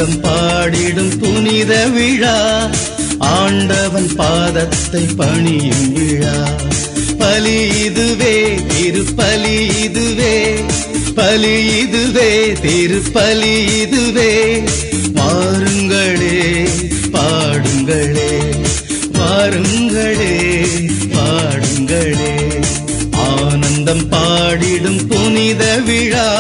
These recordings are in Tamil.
ஆனந்தம் பாடிடும் புனித விழா, ஆண்டவன் பாதத்தை பணியும் விழா. பலி இதுவே திருப்பலி இதுவே, பலி இதுவே திருப்பலி இதுவே. வாருங்களே பாடுங்களே, வாருங்களே பாடுங்களே, ஆனந்தம் பாடிடும் புனித விழா.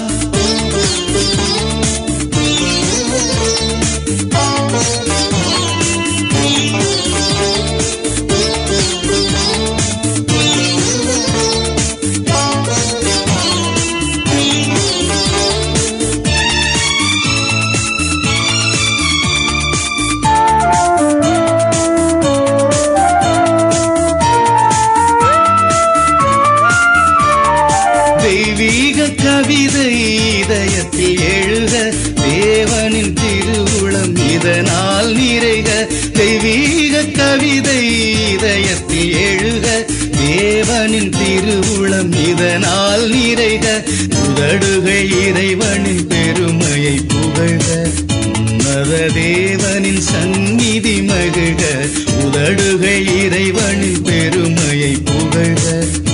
தெய்வீக கவிதை இதயத்தில் எழுக, தேவனின் திருவுளம் இதனால் நிறைக. தெய்வீக கவிதை இதயத்தில் எழுக, தேவனின் திருவுளம் இதனால் நிறைக. உதடுகை இறைவனின் பெருமையை புகழ்க, உன்னத தேவனின் சந்நிதி மகிழ்க. உதடுகை இறைவனின் பெருமையை புகழ்க,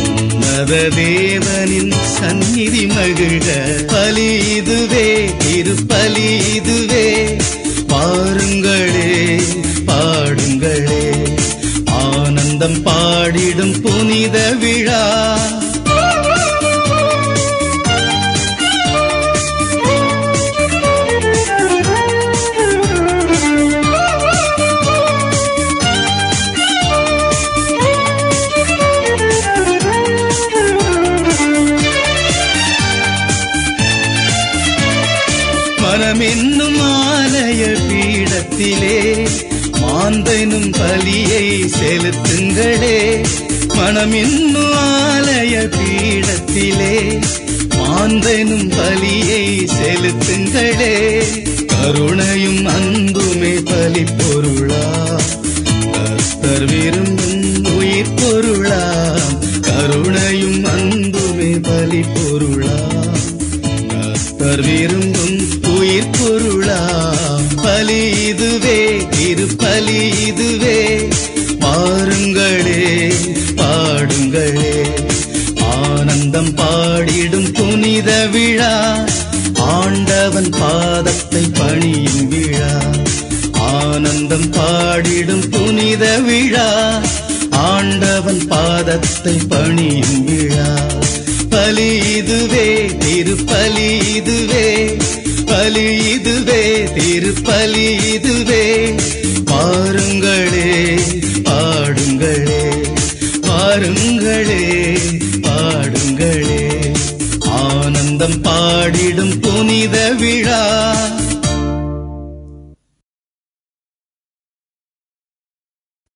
தேவனின் சந்நிதி மகிழ்க. பலி இதுவே திருப்பலி இதுவே, பாருங்களே பாடுங்களே, ஆனந்தம் பாடிடும் புனித விழா. மனமென்னும் ஆலய பீடத்திலே மாந்தனும் பலியை செலுத்துங்களே. மனமென்னும் ஆலய பீடத்திலே மாந்தனும் பலியை செலுத்துங்களே. கருணையும் அன்புமே பலி பொருளா, கர்த்தர் விரும்பும் உயிர் பொருளாம். கருணையும் அன்புமே பலி பொருளா, கர்த்தர் விரும்பும் உயிர் பொருளாம். பலி இதுவே திருப்பலி இதுவே, பாருங்களே பாடுங்களே, ஆனந்தம் பாடிடும் புனித விழா. ஆண்டவன் பாதத்தை பணியும் விழா, ஆனந்தம் பாடிடும் புனித விழா. ஆண்டவன் பாதத்தை பணியும் விழா. பலி இதுவே திருப்பலி இதுவே, பலி இதுவே திருப்பலி இதுவே. பாருங்களே பாடுங்களே, பாருங்களே பாடுங்களே, ஆனந்தம் பாடிடும் புனித விழா.